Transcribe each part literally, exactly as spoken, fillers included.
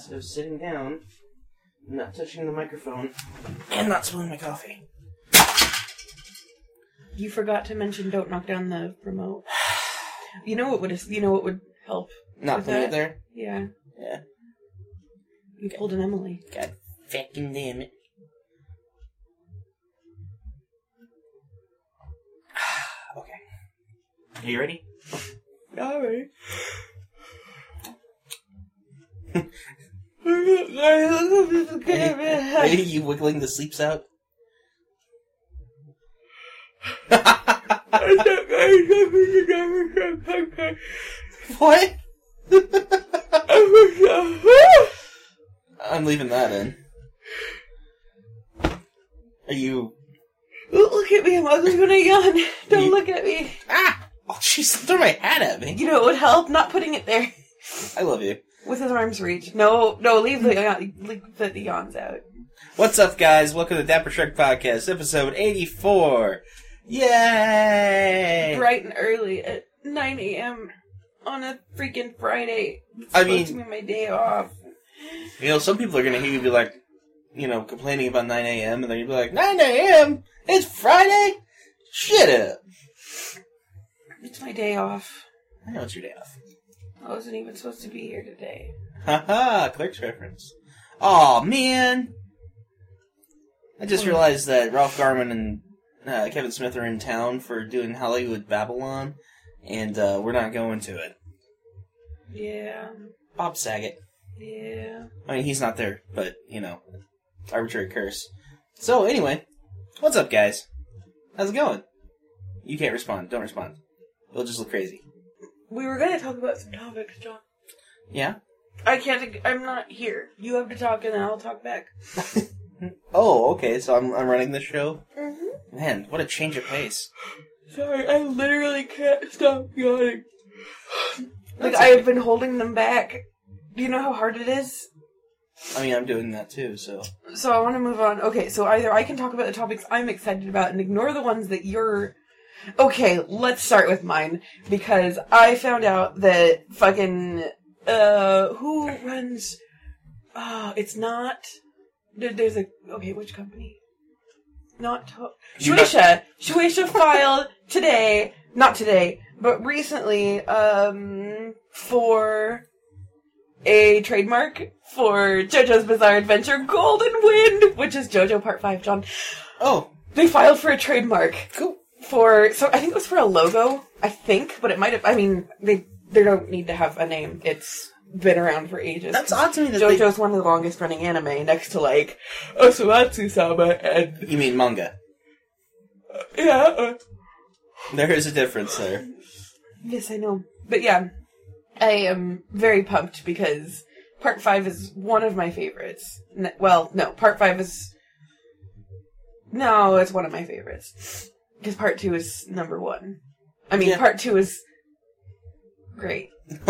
class of sitting down, not touching the microphone, and not spilling my coffee. You forgot to mention don't knock down the remote. You know what would you know what would help? Not putting it there? Yeah. Yeah. You pulled an Emily. God fucking damn it. Okay. Are you ready? Alright. Are you wiggling the sleeps out? What? I'm leaving that in. Are you... Look at me, I'm ugly when I yawn. Don't you... look at me. Ah! Oh, she's throwing my hat at me. You know what would help? Not putting it there. I love you. With his arm's reach. No, no, leave the, leave the yawns out. What's up, guys? Welcome to the Dapper Shrek Podcast, episode eighty-four. Yay! Bright and early at nine a.m. on a freaking Friday. It's I supposed mean... to be my day off. You know, some people are going to hear you be like, you know, complaining about nine a.m. and then you'll be like, nine a.m.? It's Friday? Shut up. It's my day off. I know it's your day off. I wasn't even supposed to be here today. Haha, Clerks reference. Aw, man. I just realized that Ralph Garman and uh, Kevin Smith are in town for doing Hollywood Babylon, and uh, we're not going to it. Yeah. Bob Saget. Yeah. I mean, he's not there, but, you know, arbitrary curse. So, anyway, what's up, guys? How's it going? You can't respond. Don't respond. It'll just look crazy. We were going to talk about some topics, John. Yeah? I can't... I'm not here. You have to talk and then I'll talk back. Oh, okay, so I'm I'm running this show? Mm-hmm. Man, what a change of pace. Sorry, I literally can't stop yawning. Like, That's I've okay. been holding them back. Do you know how hard it is? I mean, I'm doing that too, so... So I want to move on. Okay, so either I can talk about the topics I'm excited about and ignore the ones that you're... Okay, let's start with mine, because I found out that fucking, uh, who runs, oh, it's not, there, there's a, okay, which company? Not, to- Shueisha. Shueisha filed today, not today, but recently, um, for a trademark for JoJo's Bizarre Adventure Golden Wind, which is JoJo Part five, John. Oh. They filed for a trademark. Cool. For, so I think it was for a logo, I think, but it might have, I mean, they they don't need to have a name. It's been around for ages. That's odd to me that JoJo's they... one of the longest running anime, next to, like, Osumatsu-sama and... You mean manga? Uh, yeah. Uh, there is a difference there. yes, I know. But yeah, I am very pumped because Part five is one of my favorites. N- well, no, Part five is... No, it's one of my favorites. Because Part two is number one. I mean, yeah. Part two is great.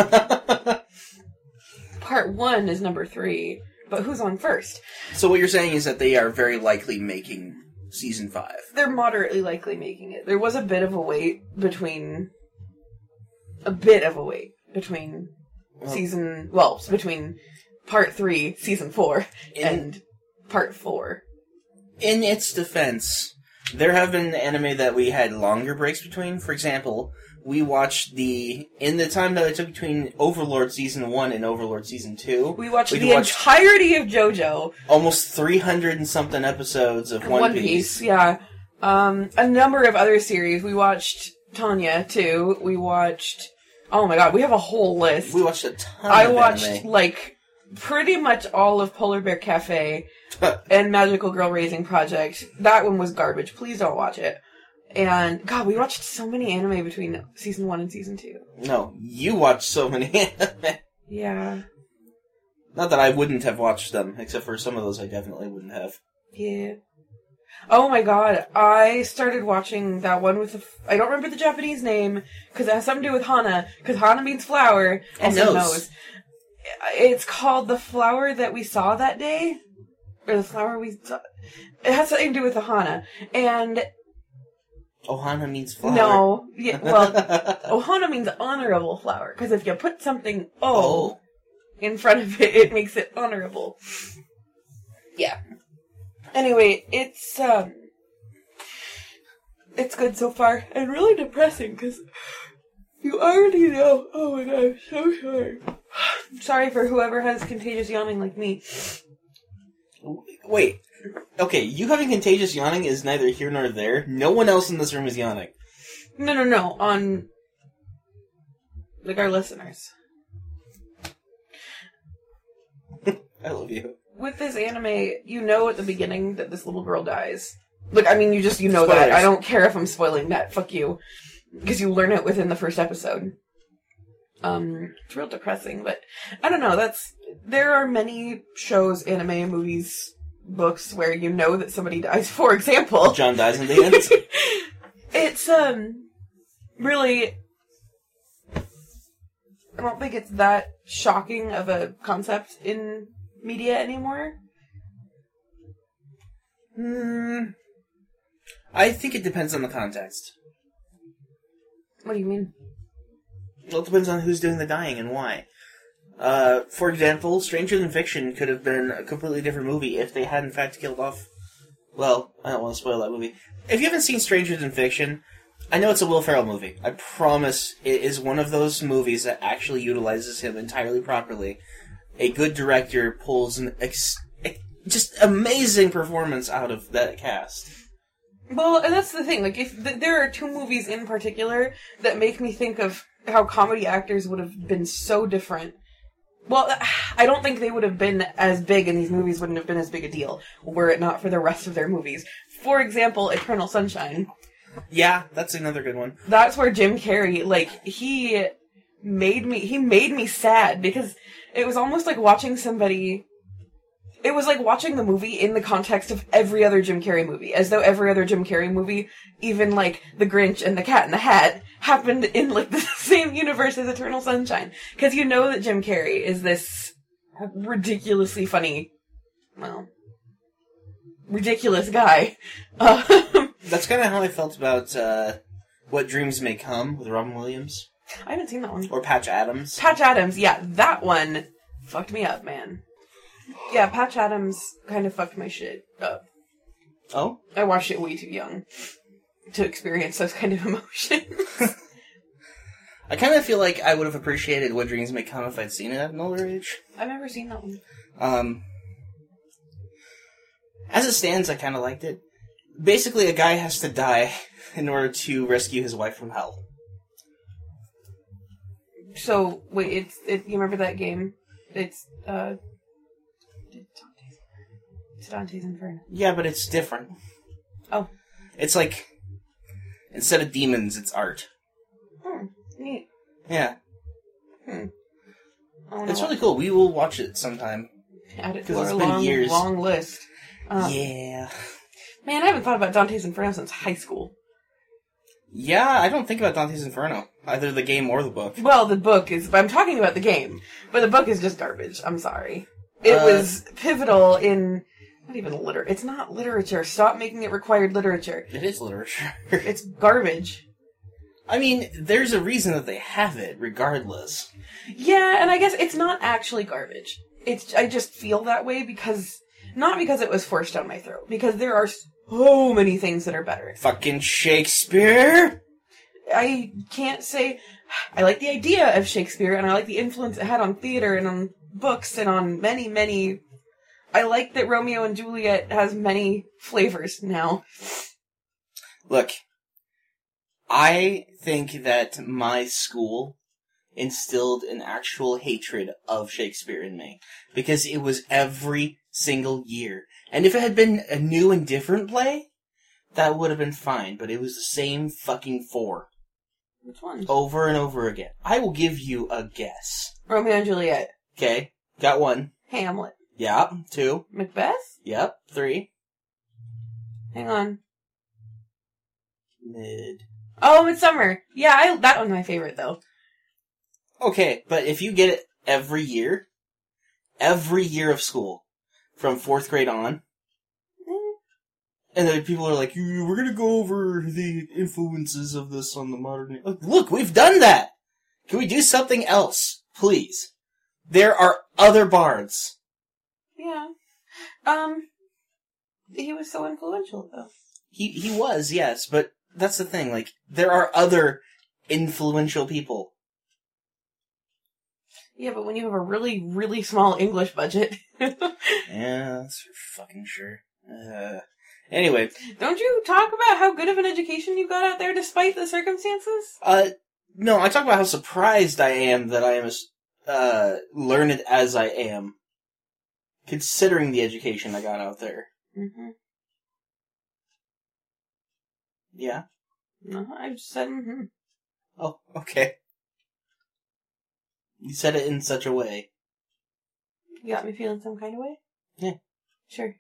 Part one is number three, but who's on first? So what you're saying is that they are very likely making season five. They're moderately likely making it. There was a bit of a wait between... A bit of a wait between well, season... Well, between Part three, season four, in, and Part four. In its defense... There have been anime that we had longer breaks between. For example, we watched the... In the time that it took between Overlord Season one and Overlord Season two... We watched the watched entirety of JoJo. Almost three hundred and something episodes of One, One Piece. Piece, yeah. Um, a number of other series. We watched Tanya, too. We watched... Oh my god, we have a whole list. We watched a ton I of watched, anime. like, pretty much all of Polar Bear Cafe... and Magical Girl Raising Project. That one was garbage. Please don't watch it. And, God, we watched so many anime between season one and season two. No, you watched so many anime. Yeah. Not that I wouldn't have watched them, except for some of those I definitely wouldn't have. Yeah. Oh my god, I started watching that one with the... F- I don't remember the Japanese name, because it has something to do with Hana, because Hana means flower, and nose. nose. It's called The Flower That We Saw That Day. Or the flower we saw. It has something to do with Ohana. And... Ohana means flower. No. Yeah, well, Ohana means honorable flower. Because if you put something O, oh. in front of it, it makes it honorable. Yeah. Anyway, it's, um... it's good so far, and really depressing, because you already know... Oh my god, I'm so sorry. Sorry for whoever has contagious yawning like me. Wait. Okay, you having contagious yawning is neither here nor there. No one else in this room is yawning. No, no, no. On... like, our listeners. I love you. With this anime, you know at the beginning that this little girl dies. Like, I mean, you just, you know Spoilers. that. I don't care if I'm spoiling that. Fuck you. Because you learn it within the first episode. Um, it's real depressing, but I don't know, that's... There are many shows, anime, movies, books where you know that somebody dies. For example... John dies in the end. It's, um... really... I don't think it's that shocking of a concept in media anymore. Hmm... I think it depends on the context. What do you mean? Well, it depends on who's doing the dying and why. Uh, for example, Stranger Than Fiction could have been a completely different movie if they had in fact killed off... Well, I don't want to spoil that movie. If you haven't seen Stranger Than Fiction, I know it's a Will Ferrell movie. I promise it is one of those movies that actually utilizes him entirely properly. A good director pulls an ex- ex- just amazing performance out of that cast. Well, and that's the thing. Like, if th- there are two movies in particular that make me think of how comedy actors would have been so different. Well, I don't think they would have been as big, and these movies wouldn't have been as big a deal were it not for the rest of their movies. For example, Eternal Sunshine. Yeah, that's another good one. That's where Jim Carrey, like, he made me, he made me sad, because it was almost like watching somebody... It was like watching the movie in the context of every other Jim Carrey movie, as though every other Jim Carrey movie, even like The Grinch and The Cat in the Hat, happened in like the same universe as Eternal Sunshine. Because you know that Jim Carrey is this ridiculously funny, well, ridiculous guy. Um, That's kind of how I felt about uh, What Dreams May Come with Robin Williams. I haven't seen that one. Or Patch Adams. Patch Adams, yeah, that one fucked me up, man. Yeah, Patch Adams kind of fucked my shit up. Oh? I watched it way too young to experience those kind of emotions. I kind of feel like I would have appreciated What Dreams May Come if I'd seen it at an older age. I've never seen that one. Um, as it stands, I kind of liked it. Basically, a guy has to die in order to rescue his wife from hell. So, wait, it's, it, you remember that game? It's, uh... It's Dante's Inferno. Yeah, but it's different. Oh. It's like, instead of demons, it's art. Hmm, neat. Yeah. Hmm. It's really cool. We will watch it sometime. Add it to 'Cause our it's been long, years. long list. Um, Yeah. Man, I haven't thought about Dante's Inferno since high school. Yeah, I don't think about Dante's Inferno. Either the game or the book. Well, the book is... I'm talking about the game. But the book is just garbage. I'm sorry. It Uh, was pivotal in... Not even liter... It's not literature. Stop making it required literature. It is literature. It's garbage. I mean, there's a reason that they have it, regardless. Yeah, and I guess it's not actually garbage. It's... I just feel that way because... Not because it was forced down my throat. Because there are so many things that are better. Fucking Shakespeare! I can't say... I like the idea of Shakespeare, and I like the influence it had on theater and on books and on many, many... I like that Romeo and Juliet has many flavors now. Look, I think that my school instilled an actual hatred of Shakespeare in me. Because it was every single year. And if it had been a new and different play, that would have been fine. But it was the same fucking four. Which one? Over and over again. I will give you a guess. Romeo and Juliet. Okay, got one. Hamlet. Yep, two. Macbeth? Yep, three. Hang on. Mid. Oh, Midsummer. Yeah, I, that one's my favorite, though. Okay, but if you get it every year, every year of school, from fourth grade on, and then people are like, we're gonna go over the influences of this on the modern... Look, we've done that! Can we do something else? Please. There are other bards. Yeah. Um, he was so influential, though. He he was, yes, but that's the thing, like, there are other influential people. Yeah, but when you have a really, really small English budget... Yeah, that's for fucking sure. Uh, anyway. Don't you talk about how good of an education you got out there despite the circumstances? Uh, no, I talk about how surprised I am that I am as, uh, learned as I am. Considering the education I got out there. Mm-hmm. Yeah? No, I just said mm-hmm. Oh, okay. You said it in such a way. You got me feeling some kind of way? Yeah. Sure.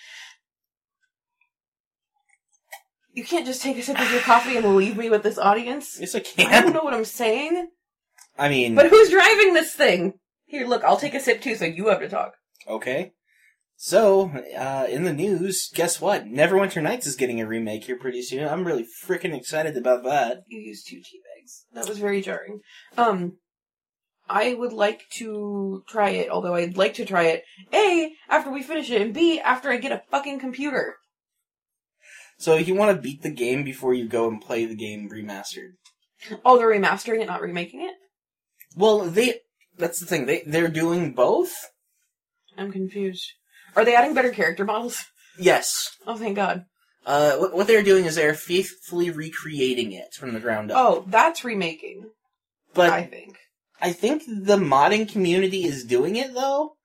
You can't just take a sip of your coffee and leave me with this audience. Yes, I can. I don't know what I'm saying. I mean... But who's driving this thing? Here, look, I'll take a sip too so you have to talk. Okay. So, uh, in the news, guess what? Neverwinter Nights is getting a remake here pretty soon. I'm really freaking excited about that. You used two tea bags. That was very jarring. Um... I would like to try it, although I'd like to try it, A, after we finish it, and B, after I get a fucking computer. So you want to beat the game before you go and play the game remastered? Oh, they're remastering it, not remaking it? Well, they... That's the thing. They, they're doing both? I'm confused. Are they adding better character models? Yes. Oh, thank God. Uh, what, what they're doing is they're faithfully recreating it from the ground up. Oh, that's remaking. But I think. I think the modding community is doing it, though.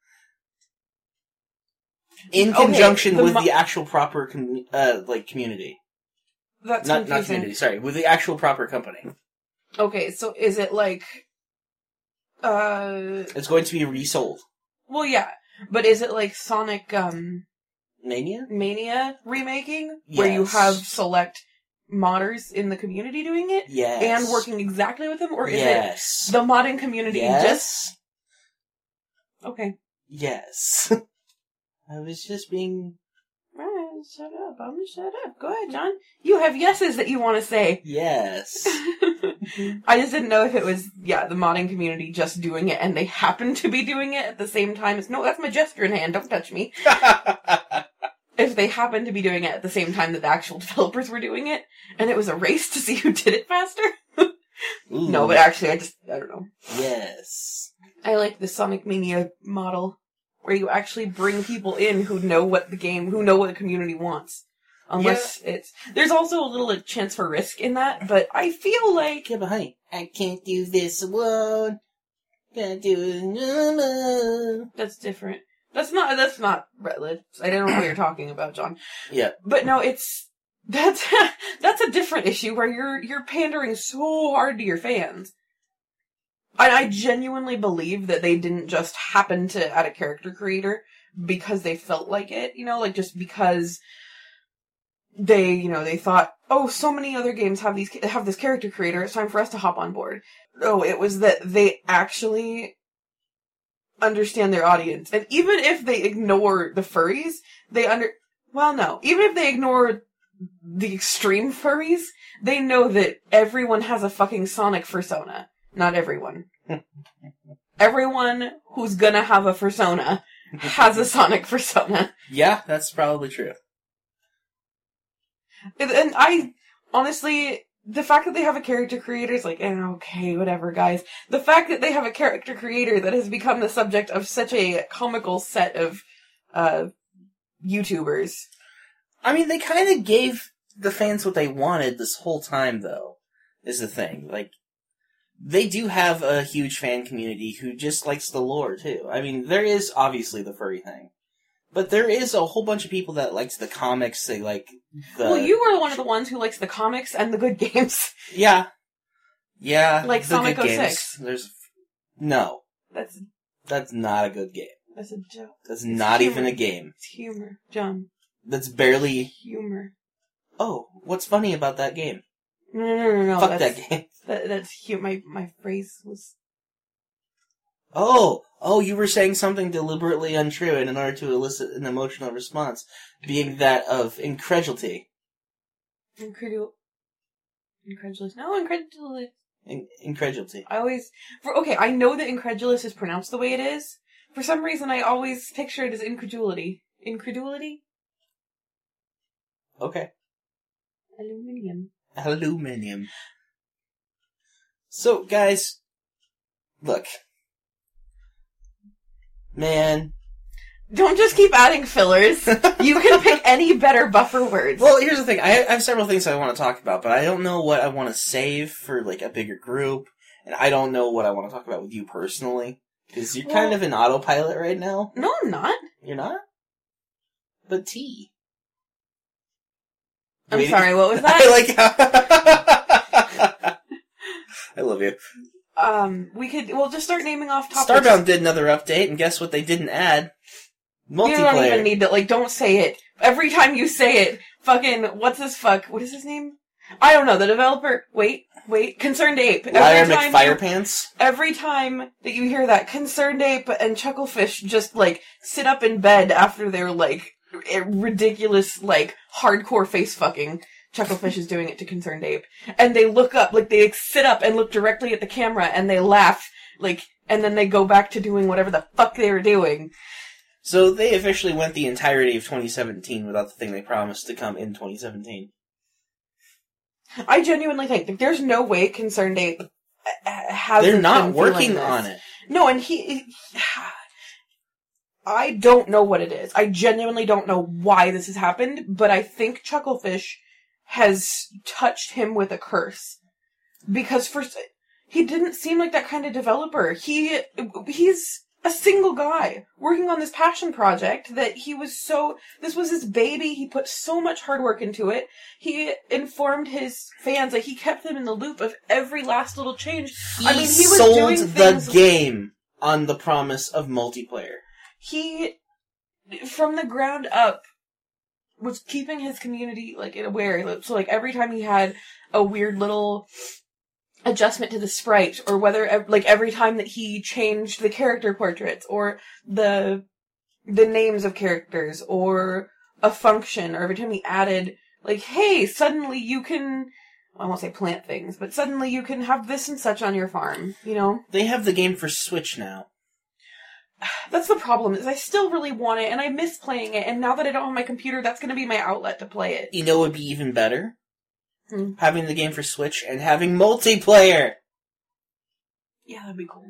In Okay, conjunction the with mo- the actual proper, com- uh, like, community. That's Not, not confusing. community, sorry. With the actual proper company. Okay, so is it like... Uh... It's going to be resold. Well, yeah. But is it like Sonic, um... Mania? Mania remaking? Where you Yes. have select modders in the community doing it? Yes. And working exactly with them? Or is yes. it the modding community yes. just... Okay. Yes. I was just being... Alright, shut up. I'm gonna shut up. Go ahead, John. You have yeses that you want to say. Yes. I just didn't know if it was, yeah, the modding community just doing it and they happen to be doing it at the same time as... No, that's my gesture in hand. Don't touch me. If they happened to be doing it at the same time that the actual developers were doing it, and it was a race to see who did it faster. No, but actually, I just, I don't know. Yes. I like the Sonic Mania model, where you actually bring people in who know what the game, who know what the community wants. Unless yeah. it's... There's also a little like, chance for risk in that, but I feel like... Yeah, but honey, I can't do this alone. Can't do it alone. That's different. That's not, that's not Rutledge. I don't know what you're talking about, John. Yeah. But no, it's, that's, that's a different issue where you're, you're pandering so hard to your fans. And I genuinely believe that they didn't just happen to add a character creator because they felt like it, you know, like just because they, you know, they thought, oh, so many other games have these, have this character creator, it's time for us to hop on board. No, it was that they actually understand their audience. And even if they ignore the furries, they under... Well, no. Even if they ignore the extreme furries, they know that everyone has a fucking Sonic persona. Not everyone. Everyone who's gonna have a persona has a Sonic persona. Yeah, that's probably true. And, and I, honestly... The fact that they have a character creator is like, eh, okay, whatever, guys. The fact that they have a character creator that has become the subject of such a comical set of, uh, YouTubers. I mean, they kind of gave the fans what they wanted this whole time, though, is the thing. Like, they do have a huge fan community who just likes the lore, too. I mean, there is obviously the furry thing. But there is a whole bunch of people that likes the comics, they like the... Well, you were one of the ones who likes the comics and the good games. Yeah. Yeah. Like the Sonic good oh games. six. There's... No. That's... That's not a good game. That's a joke. That's It's not humor. even a game. It's humor, John. That's barely... Humor. Oh, what's funny about that game? No, no, no, no, no. Fuck that's, that game. That, that's hu- my, my phrase was... Oh, oh, you were saying something deliberately untrue in order to elicit an emotional response, being that of incredulity. Incredul... Incredulous. No, incredulous. In- incredulity. I always... For, okay, I know that incredulous is pronounced the way it is. For some reason, I always picture it as incredulity. Incredulity? Okay. Aluminium. Aluminium. So, guys, look. Man. Don't just keep adding fillers. You can pick any better buffer words. Well, here's the thing. I have several things I want to talk about, but I don't know what I want to save for, like, a bigger group, and I don't know what I want to talk about with you personally. Because you're well, kind of in autopilot right now. No, I'm not. You're not? But T. I'm Wait, sorry, what was that? I like how... I love you. Um, we could, we'll just start naming off topics. Starbound did another update, and guess what they didn't add? Multiplayer. You don't even need to, like, don't say it. Every time you say it, fucking, what's this fuck? What is his name? I don't know, the developer, wait, wait, Concerned Ape. Liar McFirepants? Every time that you hear that, Concerned Ape and Chucklefish just, like, sit up in bed after their, like, ridiculous, like, hardcore face fucking. Chucklefish is doing it to Concerned Ape. And they look up, like, they sit up and look directly at the camera and they laugh, like, and then they go back to doing whatever the fuck they were doing. So they officially went the entirety of twenty seventeen without the thing they promised to come in twenty seventeen. I genuinely think that there's no way Concerned Ape hasn't They're not been working this. on it. No, and he... he I don't know what it is. I genuinely don't know why this has happened, but I think Chucklefish has touched him with a curse. Because first, he didn't seem like that kind of developer. He, he's a single guy working on this passion project that he was so, this was his baby. He put so much hard work into it. He informed his fans, like he kept them in the loop of every last little change. He, I mean, he was sold doing the things game on the promise of multiplayer. He, from the ground up, was keeping his community, like, aware. So, like, every time he had a weird little adjustment to the sprite, or whether, like, every time that he changed the character portraits, or the the names of characters, or a function, or every time he added, like, hey, suddenly you can, I won't say plant things, but suddenly you can have this and such on your farm, you know? They have the game for Switch now. That's the problem, is I still really want it, and I miss playing it, and now that I don't have my computer, that's going to be my outlet to play it. You know what would be even better? Hmm. Having the game for Switch and having multiplayer! Yeah, that'd be cool.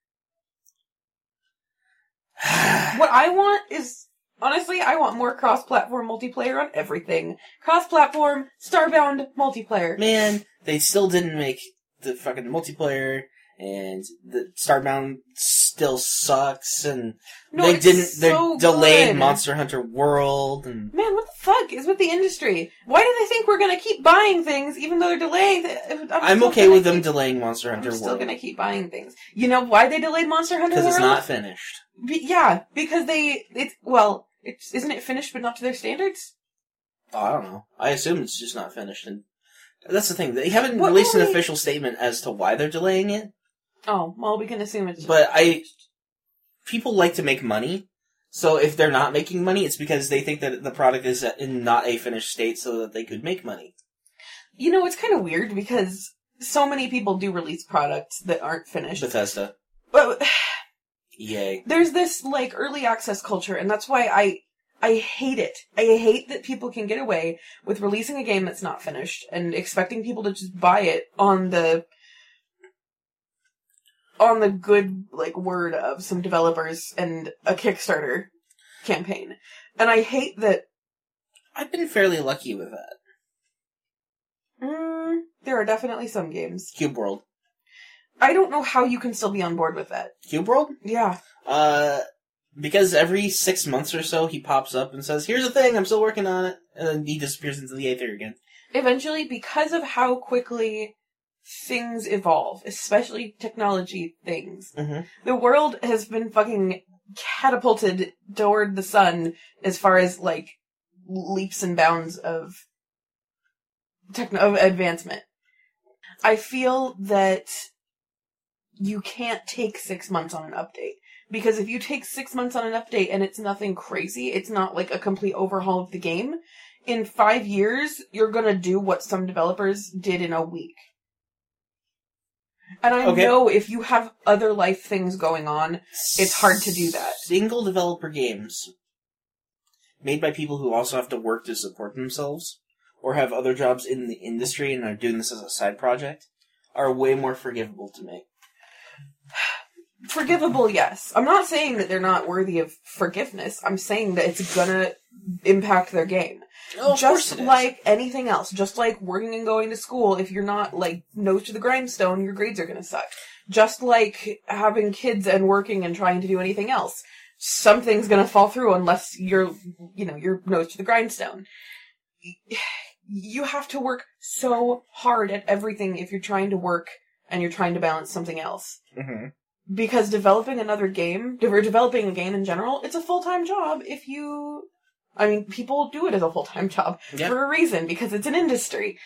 What I want is, honestly, I want more cross-platform multiplayer on everything. Cross-platform, Starbound multiplayer. Man, they still didn't make the fucking multiplayer, and the Starbound still sucks, and no, they didn't, they so delayed good. Monster Hunter World, and... Man, what the fuck is with the industry? Why do they think we're gonna keep buying things even though they're delaying th- I'm, I'm okay with them keep, delaying Monster Hunter I'm World. still gonna keep buying things. You know why they delayed Monster Hunter World? Because it's not finished. Be- yeah, because they, it's, well, it's, isn't it finished but not to their standards? Oh, I don't know. I assume it's just not finished, and that's the thing. They haven't What released an really- official statement as to why they're delaying it. Oh, well, we can assume it's... But I... People like to make money, so if they're not making money, it's because they think that the product is in not a finished state so that they could make money. You know, it's kind of weird because so many people do release products that aren't finished. Bethesda. But E A. there's this, like, early access culture, and that's why I... I hate it. I hate that people can get away with releasing a game that's not finished and expecting people to just buy it on the... on the good, like, word of some developers and a Kickstarter campaign. And I hate that... I've been fairly lucky with that. Mm, there are definitely some games. Cube World. I don't know how you can still be on board with that. Cube World? Yeah. Uh, because every six months or so he pops up and says, here's the thing, I'm still working on it, and then he disappears into the aether again. Eventually, because of how quickly things evolve, especially technology things, Mm-hmm. the world has been fucking catapulted toward the sun as far as, like, leaps and bounds of techno- of advancement. I feel that you can't take six months on an update. Because if you take six months on an update and it's nothing crazy, it's not like a complete overhaul of the game, in five years, you're gonna do what some developers did in a week. And I Okay. know if you have other life things going on, it's hard to do that. Single developer games made by people who also have to work to support themselves or have other jobs in the industry and are doing this as a side project are way more forgivable to me. Forgivable, yes. I'm not saying that they're not worthy of forgiveness. I'm saying that it's gonna impact their game. Oh, of course Just it is. like anything else. Just like working and going to school, if you're not, like, nose to the grindstone, your grades are gonna suck. Just like having kids and working and trying to do anything else. Something's gonna fall through unless you're, you know, you're nose to the grindstone. You have to work so hard at everything if you're trying to work and you're trying to balance something else. Mm-hmm. Because developing another game, or developing a game in general, it's a full-time job if you... I mean, people do it as a full-time job Yep. for a reason, because it's an industry.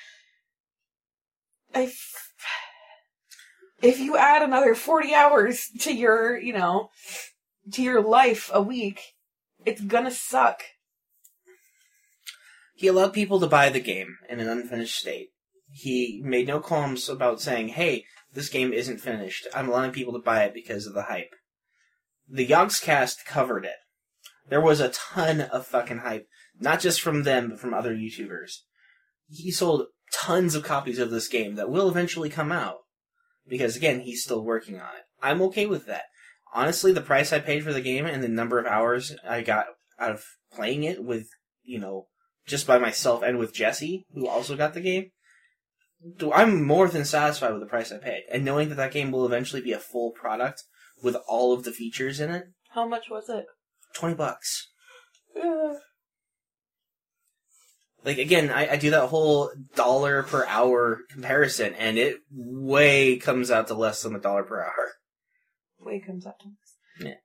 If, if you add another forty hours to your, you know, to your life a week, it's gonna suck. He allowed people to buy the game in an unfinished state. He made no qualms about saying, hey, this game isn't finished. I'm allowing people to buy it because of the hype. The Yogscast covered it. There was a ton of fucking hype. Not just from them, but from other YouTubers. He sold tons of copies of this game that will eventually come out. Because, again, he's still working on it. I'm okay with that. Honestly, the price I paid for the game and the number of hours I got out of playing it with, you know, just by myself and with Jesse, who also got the game, I'm more than satisfied with the price I paid. And knowing that that game will eventually be a full product with all of the features in it, How much was it? twenty bucks. Uh, Like, again, I, I do that whole dollar per hour comparison, and it way comes out to less than a dollar per hour. way comes out to this. Yeah.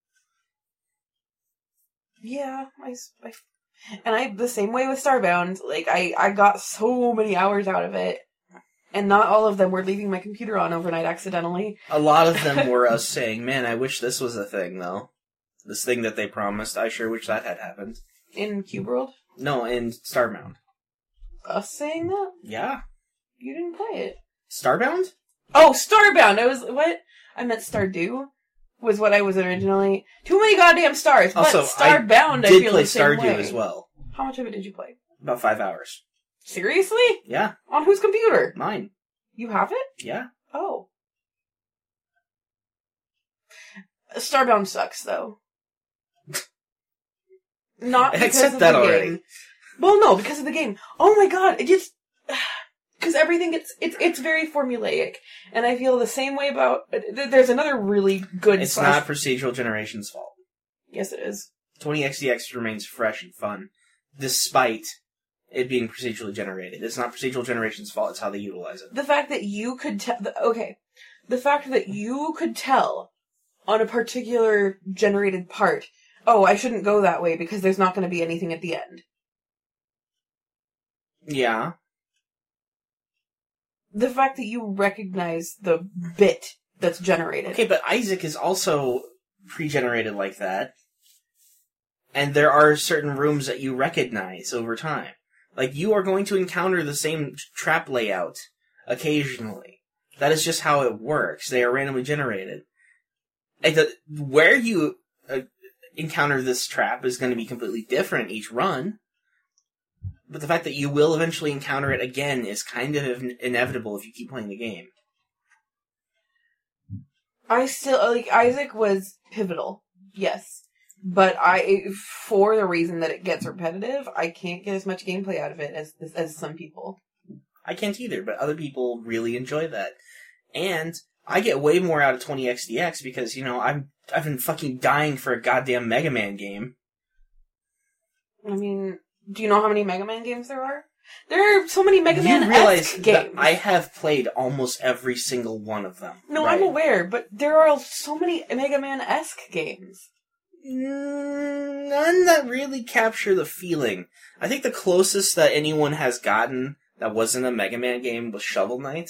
Yeah, I, s- I- and I, the same way with Starbound, like, I, I got so many hours out of it, and not all of them were leaving my computer on overnight accidentally. A lot of them were us saying, man, I wish this was a thing, though. This thing that they promised, I sure wish that had happened. In Cube World? No, in Starbound. Us saying that? Yeah. You didn't play it. Starbound? Oh, Starbound! I was, what? I meant Stardew, was what I was originally. Too many goddamn stars, but Also, Starbound, I, Did feel play the same Stardew way. as well. How much of it did you play? About five hours. Seriously? Yeah, On whose computer? mine. You have it? Yeah. Oh. Starbound sucks, though. Not because Accept of that the already. game. Well, no, because of the game. Oh my god, it just... Because everything, it's, it's it's very formulaic. And I feel the same way about... th- There's another really good... It's slash- not Procedural Generation's fault. Yes, it is. twenty X D X remains fresh and fun, despite it being procedurally generated. It's not Procedural Generation's fault, it's how they utilize it. The fact that you could tell... Okay. The fact that you could tell on a particular generated part, oh, I shouldn't go that way because there's not going to be anything at the end. Yeah. The fact that you recognize the bit that's generated. Okay, but Isaac is also pre-generated like that. And there are certain rooms that you recognize over time. Like, you are going to encounter the same trap layout occasionally. That is just how it works. They are randomly generated. And the, where you uh, encounter this trap is going to be completely different each run. But the fact that you will eventually encounter it again is kind of inevitable if you keep playing the game. I still, like, Isaac was pivotal. Yes. But I, for the reason that it gets repetitive, I can't get as much gameplay out of it as, as some people. I can't either, but other people really enjoy that. And I get way more out of twenty X D X because, you know, I'm, I've been fucking dying for a goddamn Mega Man game. I mean, do you know how many Mega Man games there are? There are so many Mega You realize Man-esque that games. I have played almost every single one of them. No, right? I'm aware, but there are so many Mega Man-esque games. Mm, none that really capture the feeling. I think the closest that anyone has gotten that wasn't a Mega Man game was Shovel Knight.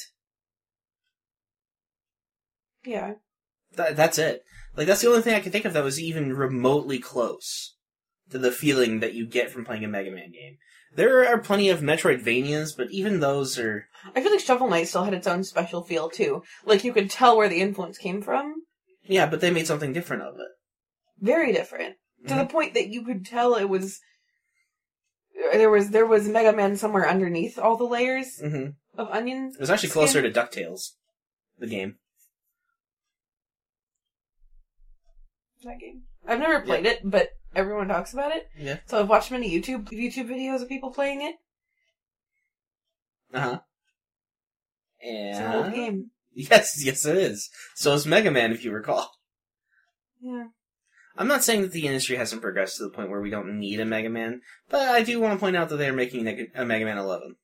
Yeah. That, that's it. Like, that's the only thing I can think of that was even remotely close to the feeling that you get from playing a Mega Man game. There are plenty of Metroidvanias, but even those are... I feel like Shovel Knight still had its own special feel, too. Like, you could tell where the influence came from. Yeah, but they made something different of it. Very different. Mm-hmm. To the point that you could tell it was... There was there was Mega Man somewhere underneath all the layers Mm-hmm. of onion. It was actually skin. closer to DuckTales, the game. That game. I've never played Yeah. it, but everyone talks about it. Yeah. So I've watched many YouTube YouTube videos of people playing it. Uh-huh. It's an old And... game. Yes, yes it is. So is Mega Man, if you recall. Yeah. I'm not saying that the industry hasn't progressed to the point where we don't need a Mega Man, but I do want to point out that they're making a Mega Man eleven.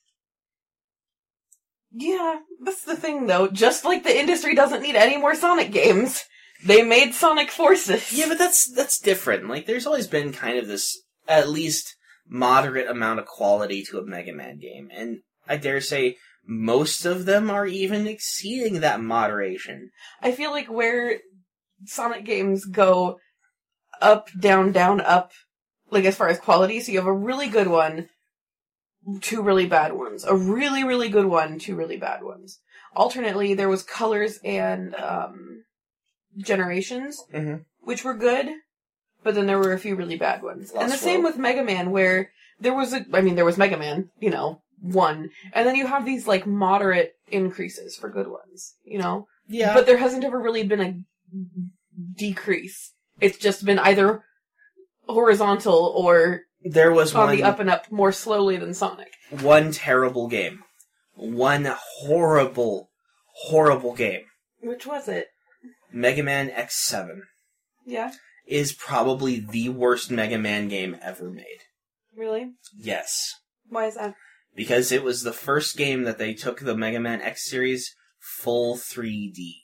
Yeah, that's the thing though. Just like the industry doesn't need any more Sonic games, they made Sonic Forces. Yeah, but that's that's different. Like, there's always been kind of this, at least, moderate amount of quality to a Mega Man game, and I dare say most of them are even exceeding that moderation. I feel like where Sonic games go up, down, down, up, like as far as quality, so you have a really good one, two really bad ones. A really, really good one, two really bad ones. Alternately, there was Colors and um, Generations, Mm-hmm. which were good, but then there were a few really bad ones. Lost and the same World. with Mega Man, where there was a, I mean, there was Mega Man, you know, one, and then you have these, like, moderate increases for good ones, you know? Yeah. But there hasn't ever really been a decrease. It's just been either horizontal or there was on one, the up and up more slowly than Sonic. one terrible game. One horrible, horrible game. Which was it? Mega Man X seven Yeah? is probably the worst Mega Man game ever made. Really? Yes. Why is that? Because it was the first game that they took the Mega Man X series full three D.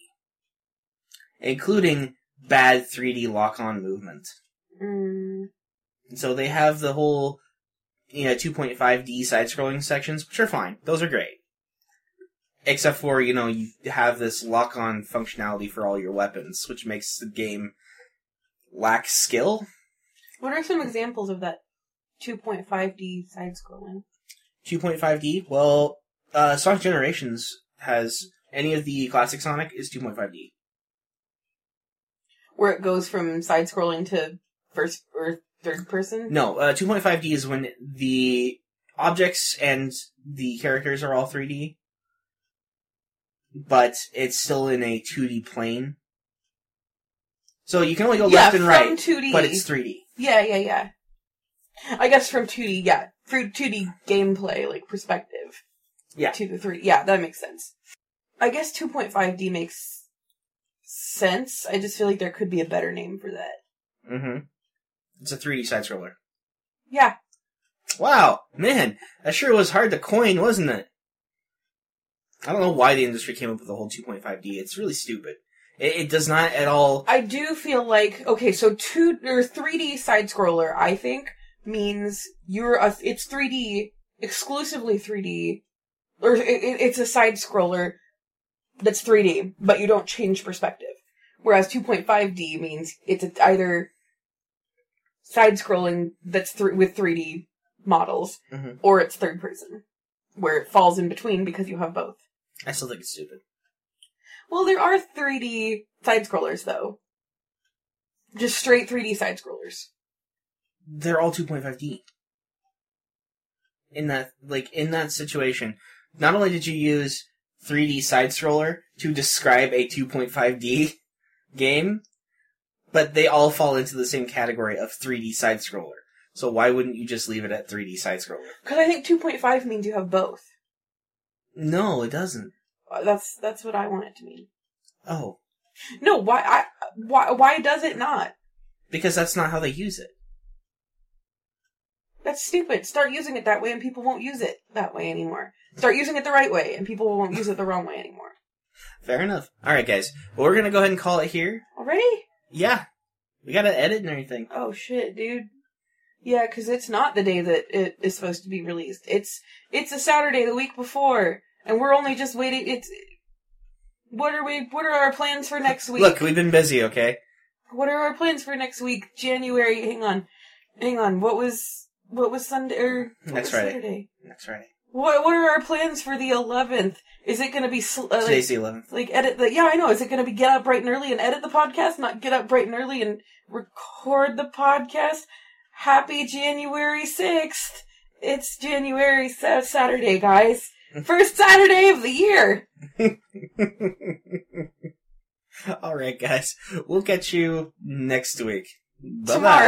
Including bad three D lock-on movement. Mm. So they have the whole, you know, two point five D side-scrolling sections, which are fine. Those are great. Except for, you know, you have this lock-on functionality for all your weapons, which makes the game lack skill. What are some examples of that two point five D side-scrolling? two point five D? Well, uh, Sonic Generations has... Any of the classic Sonic is two point five D. Where it goes from side-scrolling to first or third person? No, uh, two point five D is when the objects and the characters are all three D, but it's still in a two D plane. So you can only go Yeah, left and from right, two D. but it's three D. Yeah, yeah, yeah. I guess from two D, yeah. For two D gameplay, like, perspective. Yeah. two to three. Yeah, that makes sense. I guess two point five D makes sense. I just feel like there could be a better name for that. Mm-hmm. It's a three D side-scroller. Yeah. Wow, man, that sure was hard to coin, wasn't it? I don't know why the industry came up with the whole two point five D. It's really stupid. It, it does not at all... I do feel like, okay, so two, or three D side-scroller, I think, means you're a, it's three D, exclusively three D, or it, it's a side-scroller that's three D, but you don't change perspective. Whereas two point five D means it's either side-scrolling that's th- with three D models, Mhm. or it's third person, where it falls in between because you have both. I still think it's stupid. Well, there are three D side-scrollers, though. Just straight three D side-scrollers. They're all two point five D. In that, like, in that situation, not only did you use three D side-scroller to describe a two point five D game, but they all fall into the same category of three D side-scroller. So why wouldn't you just leave it at three D side-scroller? Because I think two point five means you have both. No, it doesn't. Uh, That's that's what I want it to mean. Oh. No, why I why why does it not? Because that's not how they use it. That's stupid. Start using it that way and people won't use it that way anymore. Start using it the right way and people won't use it the wrong way anymore. Fair enough. Alright, guys. Well, we're gonna go ahead and call it here. Already? Yeah. We gotta edit and everything. Oh shit, dude. Yeah, because it's not the day that it is supposed to be released. It's it's a Saturday the week before, and we're only just waiting. It's what are we? What are our plans for next week? Look, we've been busy, okay? What are our plans for next week? January. Hang on. hang on. What was what was Sunday? Or what Next was Friday. Saturday? Next Friday. What What are our plans for the eleventh? Is it going to be sl- uh, like, Today's the eleventh. like edit the? Yeah, I know. Is it going to be get up bright and early and edit the podcast? Not get up bright and early and record the podcast. Happy January sixth. It's January sa- Saturday, guys. First Saturday of the year. All right, guys. We'll catch you next week. Bye-bye. Tomorrow.